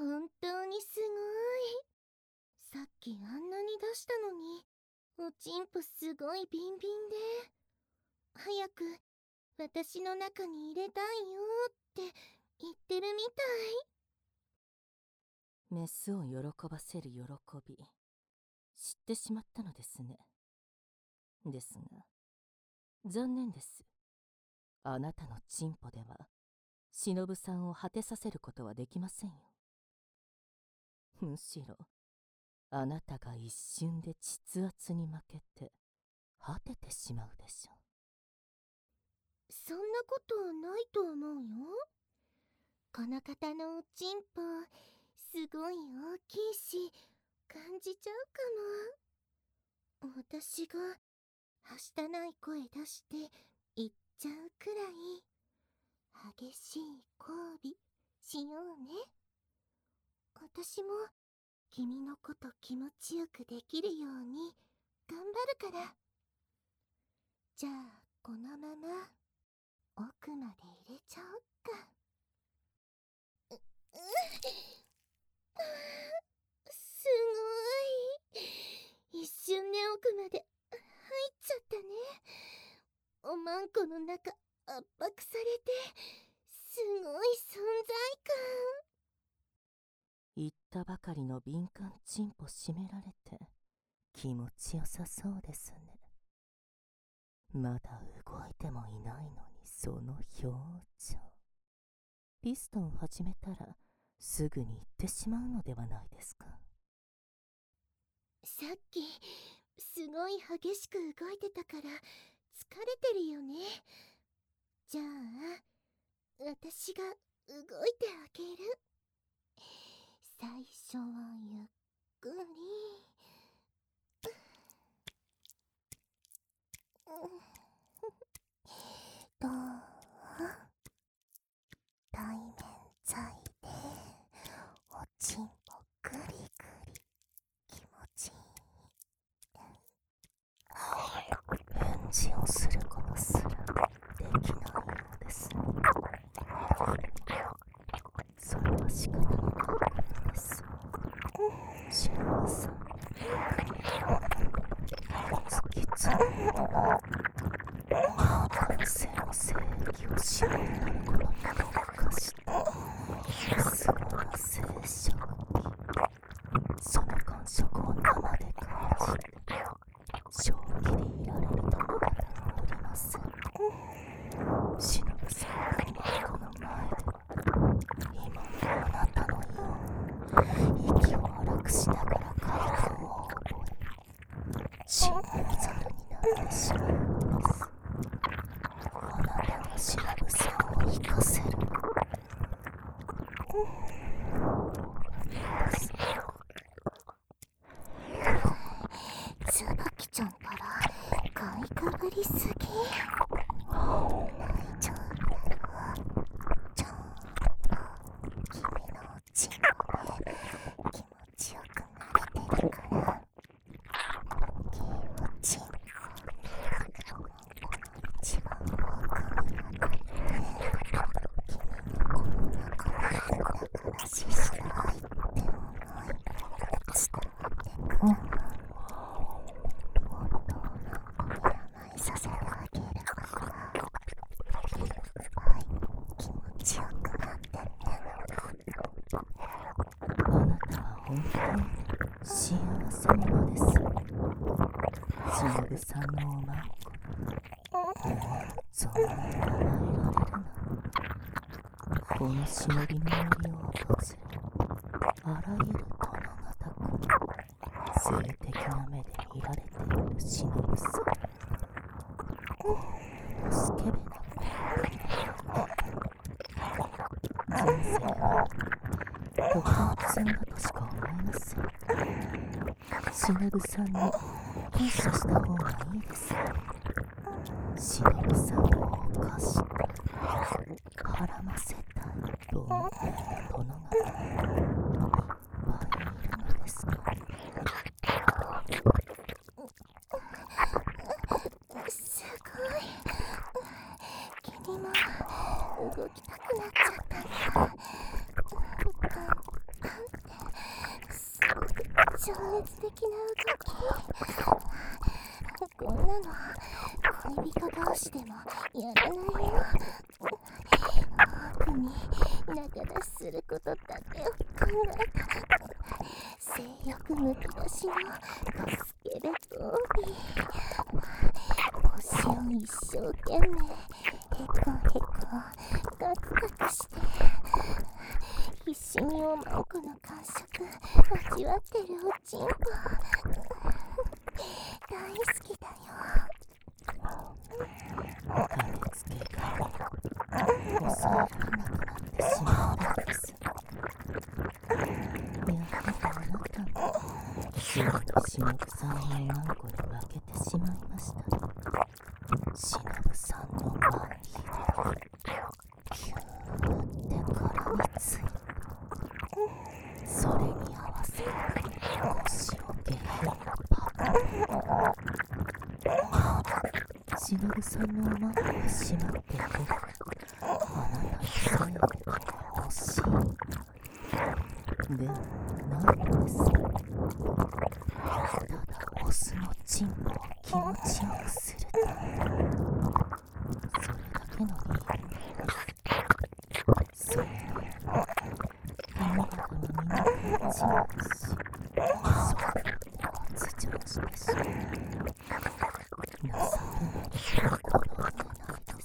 本当にすごい。さっきあんなに出したのに、おちんぽすごいビンビンで。早く私の中に入れたいよって言ってるみたい。メスを喜ばせる喜び、知ってしまったのですね。ですが、残念です。あなたのチンポでは、忍さんを果てさせることはできませんよ。むしろ、あなたが一瞬で膣圧に負けて、果ててしまうでしょう。 そんなことないと思うよ。この方のおちんぽすごい大きいし感じちゃうかも。私がはしたない声出して言っちゃうくらい激しい交尾しようね。私も君のこと気持ちよくできるように頑張るから。じゃあこのまま奥まで入れちゃおっか。すごい。一瞬で奥まで入っちゃったね。おまんこの中圧迫されてすごい存在感。 言ったばかりの敏感チンポ締められて気持ちよさそうですね。まだ動いてもいないのにその表情。ピストン始めたらすぐに行ってしまうのではないですか。 さっきすごい激しく動いてたから疲れてるよね。じゃあ私が動いてあげる。最初はゆっくり。どう？対面剤でおちんぽグリグリ気持ちいい。 返事をすることすらできないようです。それは仕方のないです。シェラさん、突き詰めたら男性の性域を絞り込むことに特化したすごな性衝撃。その感触を生で感じて正気でいられるとは無理ません。忍さんのマイコの前で今のあなたのように息を荒くしながら階段を覚え信念ざるになってしまうのです。あなたが忍さんを生かせる椿ちゃんからかいくぐりすぎ。大丈夫だよ。ちゃんと君のおちんぽで気持ちよくなれてるから。気持ちいい。この一番奥にある君のこの中からしした愛って思い伝わってくる。させてあげるからはい気持ちよくなってね。 あなたは本当に幸せ者です。忍さんのおまんこそんなに甘えられるな。この忍びの森を訪れあらゆる殿方性的な目で見られている忍さん。スケベな人生はとても積んだとしか思えません。忍さんに感謝した方がいいですよ。忍さんを犯して孕ませたいと思っている殿方がいっぱいいるのですから。 すごい。君も動きたくなっちゃったんだ。感情熱的な動き。こんなの恋人同士でもやらないよ。特に仲出しすることだけを考えたら性欲むき出しのドスケベボービー。腰を一生懸命へこへこカクカクして必死におまんこの感触味わってるおちんぽ大好きだよ。 駆けつけが抑えられなくなってしまったんです。やはりあなたすぐに忍さんのマンコに負けてしまいました。忍さんのマンリでキューって絡みつい、それに合わせ腰をゲヘラパ忍さんのマンコが閉まっていればあなたのせいで欲しいではないのです。ただオスのチンポを気持ちよくするため、それだけの理由。それに君らはみんな違うし、そう発情してしまう。情けない子供なんです。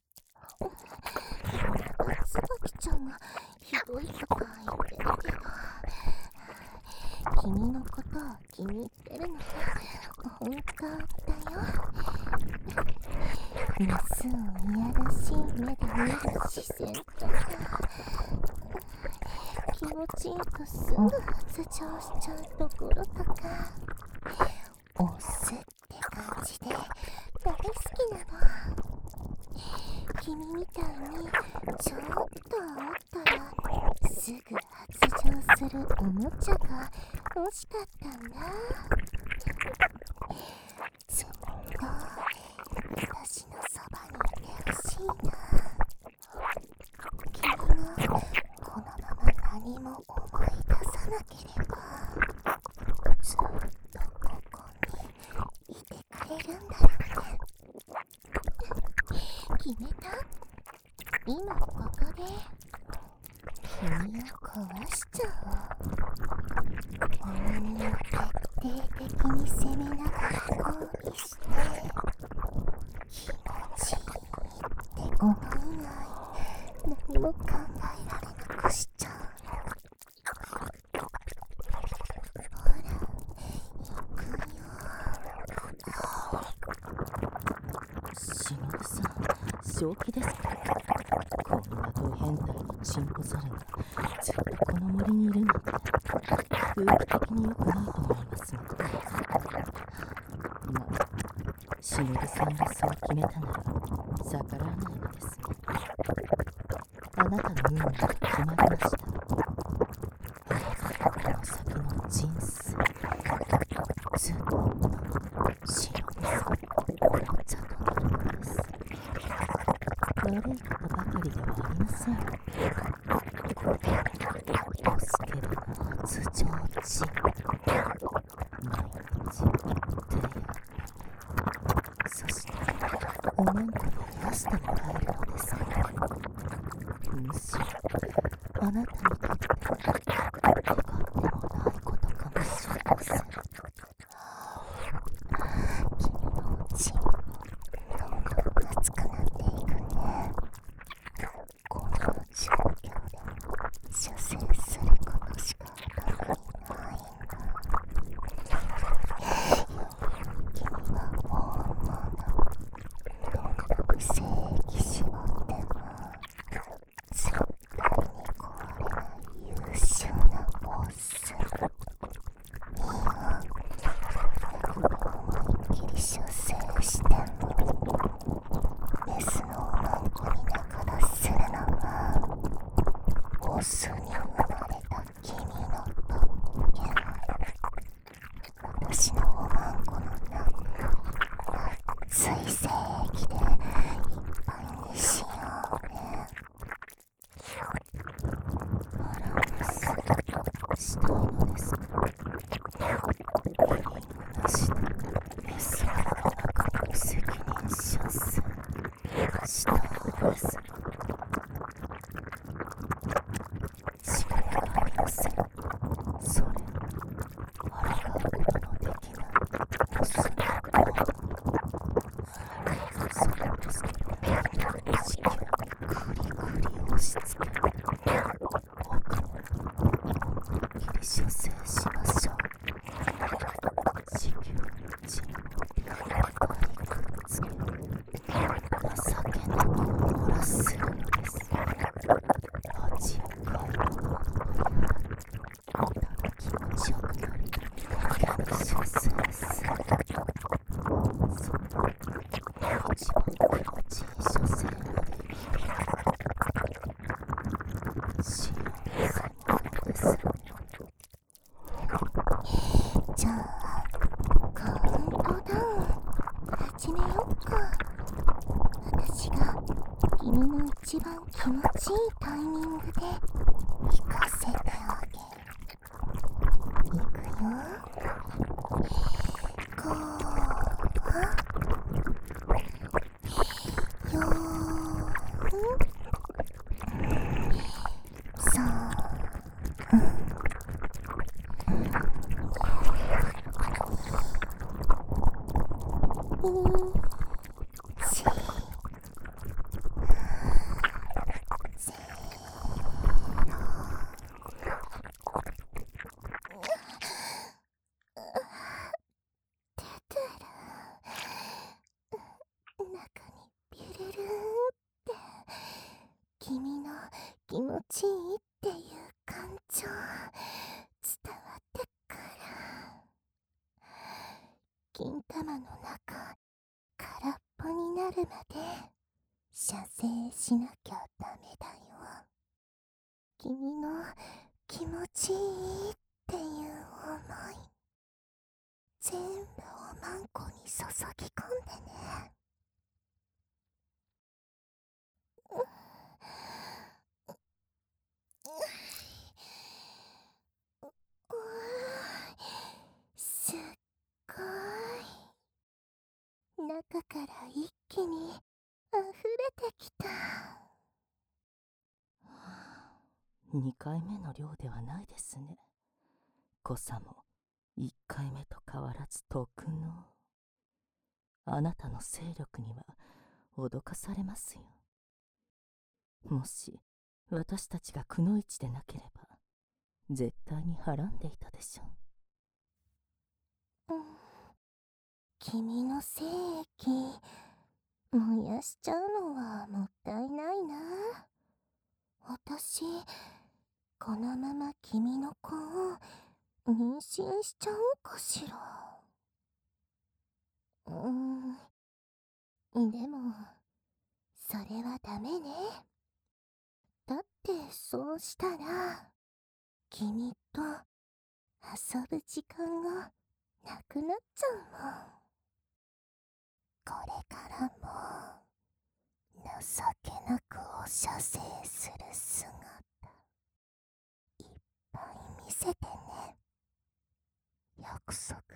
椿ちゃんがひどいとか言ってるけど、君のことを気に入ってるのは本当だよ。メスをいやらしい目で見る視線とか、気持ちいいとすぐ発情しちゃうところとか、オスって感じで大好きなの。君みたいにちょっと煽ったらすぐ発情するおもちゃが欲しかったんだ。ずっと私のそばにいてほしいな。君もこのまま何も思い出さなければずっとここにいてくれるんだよね。決めた？今ここで君を壊しちゃおう。耳を徹底的に攻めながら抗議して、気持ちいいって思いない何も考えられなくしちゃう。ほら行くよ。 忍さん、正気ですか？こんなド変態のチンポザルがずっとこの森にいるなんて空気的に良くないと思いますが、まあ忍さんがそう決めたなら逆らわないのですね。あなたの運命が決まりました。あなたこの先の人生ずっと忍さんお茶となるのです。悪いことばかりではありません。オスケベの発情地、毎日手やそしておまんこで癒してもらえるのですから、むしろあなたにとって願ってもないことかもしれません。 君のうちどんどん熱くなっていくね。この状況で射精することしか頭にないんだ。君は本物。どんなく精液絞っても絶対に壊れない優秀なオス。いいよ。思いっきり射精してメスのおまんこに仲出しするのがオスに生まれた君の特権。私のおまんこの中熱い精液でいっぱいにしようね。 バランスしたいのですか？ 気持ちいいタイミングで聞かせてあげる。いくよ。こうよ中にビュルルーって君の気持ちいいっていう感情伝わってくる。金玉の中空っぽになるまで射精しなきゃダメだよ。君の気持ちいいっていう思い全部おまんこに注ぎ込んでね。すっごい中から一気に溢れてきた。 2回目の量ではないですね。濃さも1回目と変わらず特の。あなたの勢力には脅かされますよ。もし私たちがくのいちでなければ絶対にはらんでいたでしょう。 君の精液燃やしちゃうのはもったいないな。私このまま君の子を妊娠しちゃおうかしら。でもそれはダメね。だってそうしたら君と遊ぶ時間がなくなっちゃうもん。これからも情けなくお射精する姿いっぱい見せてね。約束。